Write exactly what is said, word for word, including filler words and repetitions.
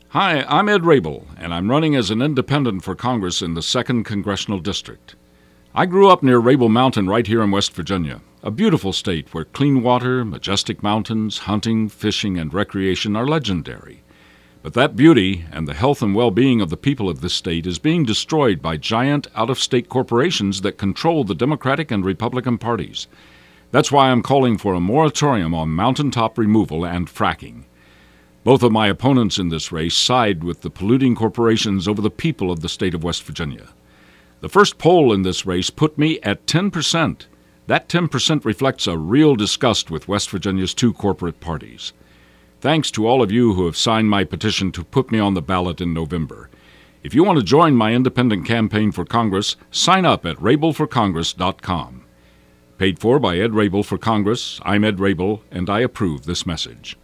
Hi, I'm Ed Rabel, and I'm running as an independent for Congress in the second Congressional District. I grew up near Rabel Mountain right here in West Virginia, a beautiful state where clean water, majestic mountains, hunting, fishing, and recreation are legendary. But that beauty and the health and well-being of the people of this state is being destroyed by giant out-of-state corporations that control the Democratic and Republican parties. That's why I'm calling for a moratorium on mountaintop removal and fracking. Both of my opponents in this race side with the polluting corporations over the people of the state of West Virginia. The first poll in this race put me at ten percent. That ten percent reflects a real disgust with West Virginia's two corporate parties. Thanks to all of you who have signed my petition to put me on the ballot in November. If you want to join my independent campaign for Congress, sign up at rabel for congress dot com. Paid for by Ed Rabel for Congress, I'm Ed Rabel, and I approve this message.